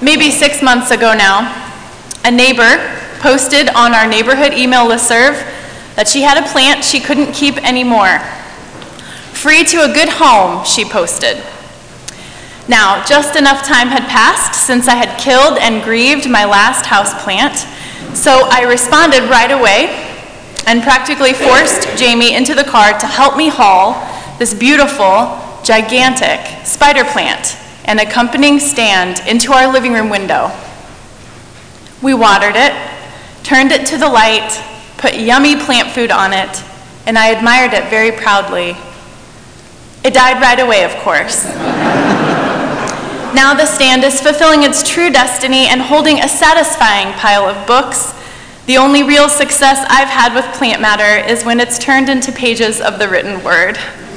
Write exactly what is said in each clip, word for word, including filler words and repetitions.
maybe six months ago now, a neighbor posted on our neighborhood email listserv that she had a plant she couldn't keep anymore. Free to a good home, she posted. Now, just enough time had passed since I had killed and grieved my last houseplant, so I responded right away and practically forced Jamie into the car to help me haul this beautiful, gigantic spider plant and accompanying stand into our living room window. We watered it, turned it to the light, put yummy plant food on it, and I admired it very proudly. It died right away, of course. Now the stand is fulfilling its true destiny and holding a satisfying pile of books. The only real success I've had with plant matter is when it's turned into pages of the written word.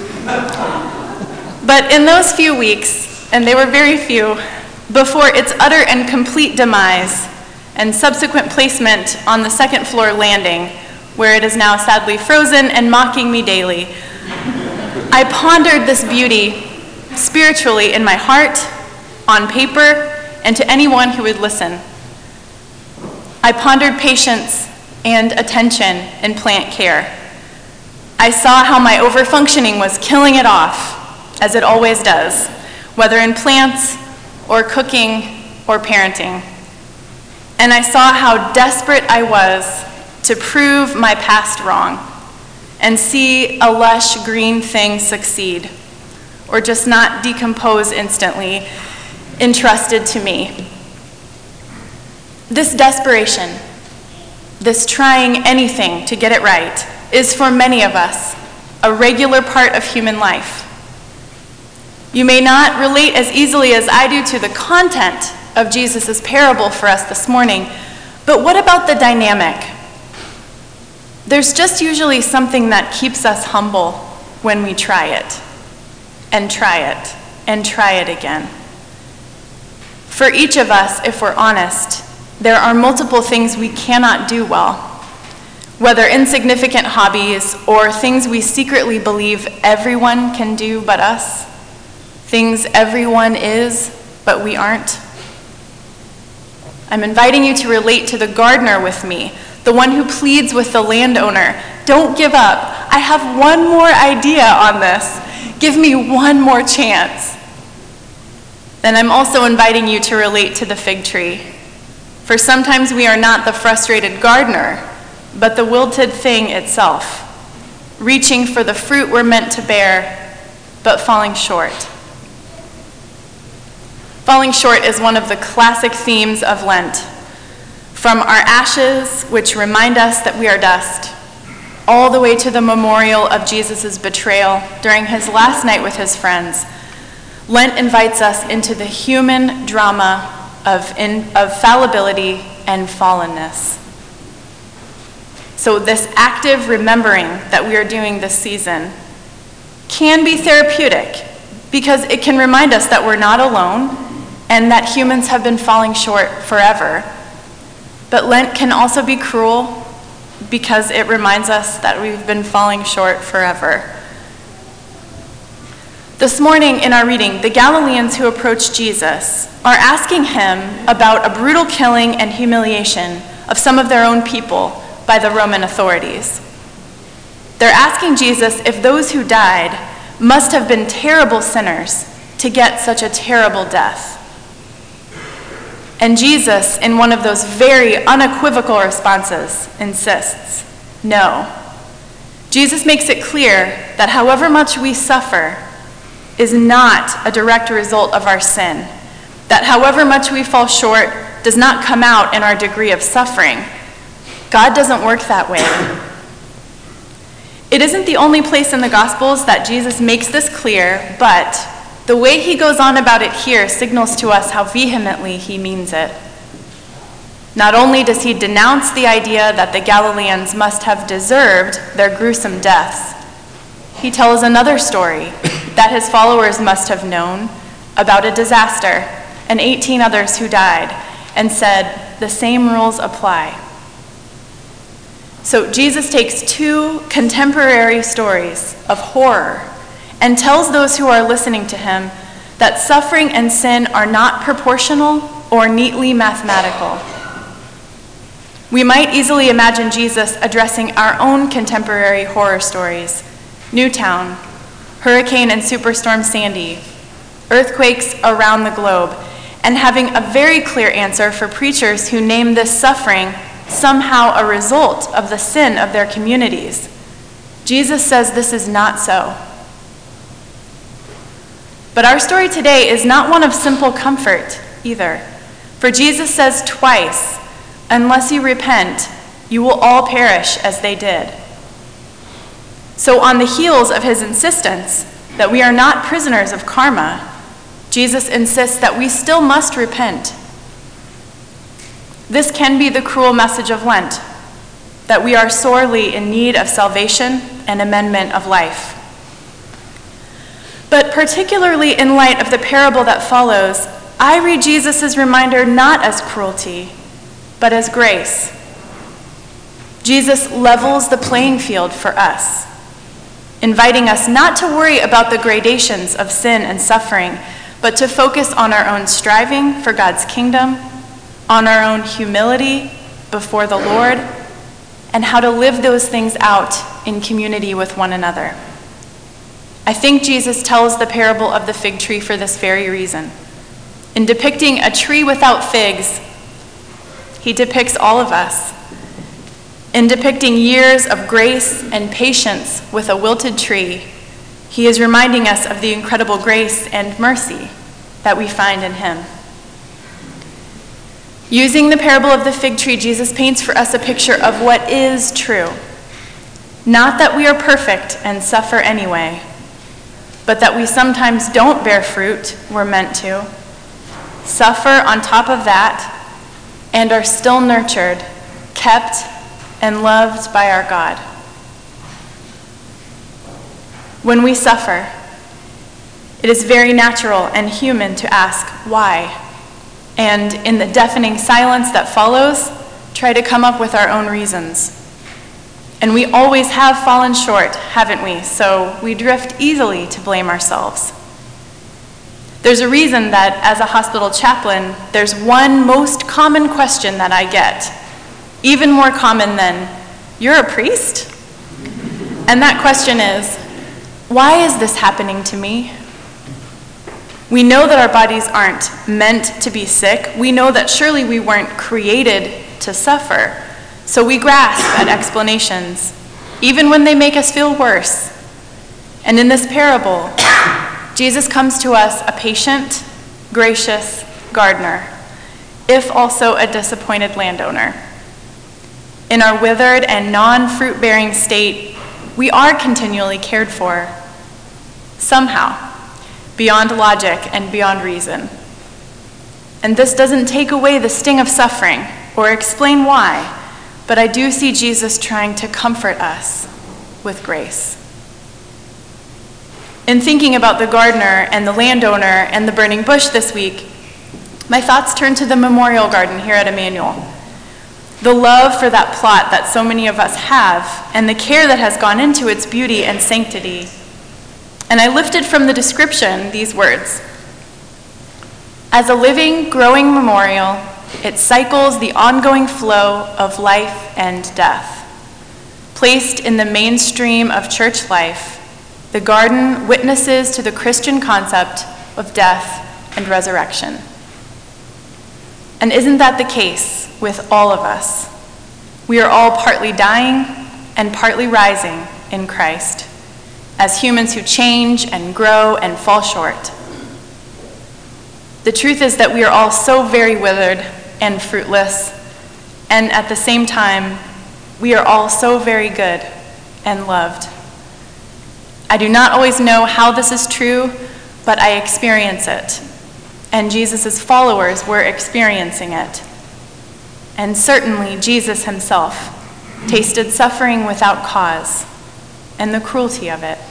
But in those few weeks, and they were very few, before its utter and complete demise and subsequent placement on the second floor landing, where it is now sadly frozen and mocking me daily, I pondered this beauty spiritually in my heart, on paper, and to anyone who would listen. I pondered patience and attention in plant care. I saw how my overfunctioning was killing it off, as it always does, whether in plants or cooking or parenting. And I saw how desperate I was to prove my past wrong and see a lush green thing succeed, or just not decompose instantly, entrusted to me. This desperation, this trying anything to get it right, is for many of us a regular part of human life. You may not relate as easily as I do to the content of Jesus' parable for us this morning, but what about the dynamic? There's just usually something that keeps us humble when we try it, and try it, and try it again. For each of us, if we're honest, there are multiple things we cannot do well, whether insignificant hobbies or things we secretly believe everyone can do but us, things everyone is but we aren't. I'm inviting you to relate to the gardener with me, the one who pleads with the landowner, don't give up. I have one more idea on this. Give me one more chance. Then I'm also inviting you to relate to the fig tree. For sometimes we are not the frustrated gardener, but the wilted thing itself, reaching for the fruit we're meant to bear, but falling short. Falling short is one of the classic themes of Lent. From our ashes, which remind us that we are dust, all the way to the memorial of Jesus' betrayal during his last night with his friends, Lent invites us into the human drama of, in, of fallibility and fallenness. So this active remembering that we are doing this season can be therapeutic because it can remind us that we're not alone and that humans have been falling short forever. But Lent can also be cruel because it reminds us that we've been falling short forever. This morning in our reading, the Galileans who approached Jesus are asking him about a brutal killing and humiliation of some of their own people by the Roman authorities. They're asking Jesus if those who died must have been terrible sinners to get such a terrible death. And Jesus, in one of those very unequivocal responses, insists, no. Jesus makes it clear that however much we suffer is not a direct result of our sin, that however much we fall short does not come out in our degree of suffering. God doesn't work that way. It isn't the only place in the Gospels that Jesus makes this clear, but the way he goes on about it here signals to us how vehemently he means it. Not only does he denounce the idea that the Galileans must have deserved their gruesome deaths, he tells another story that his followers must have known about a disaster and eighteen others who died, and said the same rules apply. So Jesus takes two contemporary stories of horror and tells those who are listening to him that suffering and sin are not proportional or neatly mathematical. We might easily imagine Jesus addressing our own contemporary horror stories: Newtown, Hurricane and Superstorm Sandy, earthquakes around the globe, and having a very clear answer for preachers who name this suffering somehow a result of the sin of their communities. Jesus says this is not so. But our story today is not one of simple comfort either. For Jesus says twice, "Unless you repent, you will all perish as they did." So on the heels of his insistence that we are not prisoners of karma, Jesus insists that we still must repent. This can be the cruel message of Lent, that we are sorely in need of salvation and amendment of life. But particularly in light of the parable that follows, I read Jesus' reminder not as cruelty, but as grace. Jesus levels the playing field for us, inviting us not to worry about the gradations of sin and suffering, but to focus on our own striving for God's kingdom, on our own humility before the Lord, and how to live those things out in community with one another. I think Jesus tells the parable of the fig tree for this very reason. In depicting a tree without figs, he depicts all of us. In depicting years of grace and patience with a wilted tree, he is reminding us of the incredible grace and mercy that we find in him. Using the parable of the fig tree, Jesus paints for us a picture of what is true. Not that we are perfect and suffer anyway, but that we sometimes don't bear fruit we're meant to, suffer on top of that, and are still nurtured, kept, and loved by our God. When we suffer, it is very natural and human to ask why, and in the deafening silence that follows, try to come up with our own reasons. And we always have fallen short, haven't we? So we drift easily to blame ourselves. There's a reason that as a hospital chaplain, there's one most common question that I get, even more common than, "You're a priest?" And that question is, why is this happening to me? We know that our bodies aren't meant to be sick. We know that surely we weren't created to suffer. So we grasp at explanations, even when they make us feel worse. And in this parable, Jesus comes to us a patient, gracious gardener, if also a disappointed landowner. In our withered and non-fruit-bearing state, we are continually cared for, somehow, beyond logic and beyond reason. And this doesn't take away the sting of suffering or explain why, but I do see Jesus trying to comfort us with grace. In thinking about the gardener and the landowner and the burning bush this week, my thoughts turn to the memorial garden here at Emmanuel. The love for that plot that so many of us have, and the care that has gone into its beauty and sanctity. And I lifted from the description these words: "As a living, growing memorial, it cycles the ongoing flow of life and death. Placed in the mainstream of church life, the garden witnesses to the Christian concept of death and resurrection." And isn't that the case with all of us? We are all partly dying and partly rising in Christ, as humans who change and grow and fall short. The truth is that we are all so very withered and fruitless, and at the same time, we are all so very good and loved. I do not always know how this is true, but I experience it, and Jesus' followers were experiencing it. And certainly Jesus himself tasted suffering without cause and the cruelty of it.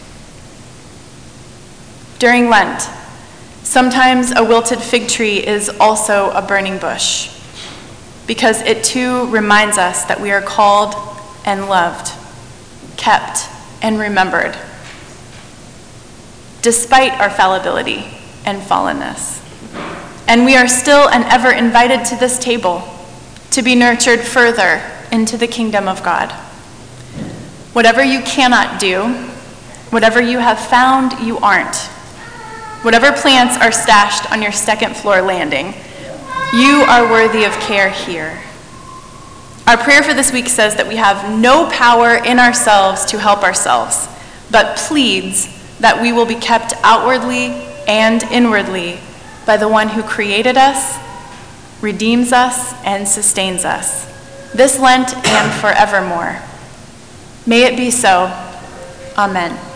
During Lent, sometimes a wilted fig tree is also a burning bush, because it too reminds us that we are called and loved, kept and remembered, despite our fallibility and fallenness. and we are still and ever invited to this table to be nurtured further into the kingdom of God. Whatever you cannot do, whatever you have found you aren't, whatever plants are stashed on your second floor landing, you are worthy of care here. Our prayer for this week says that we have no power in ourselves to help ourselves, but pleads that we will be kept outwardly and inwardly by the one who created us, redeems us, and sustains us, this Lent and forevermore. May it be so. Amen.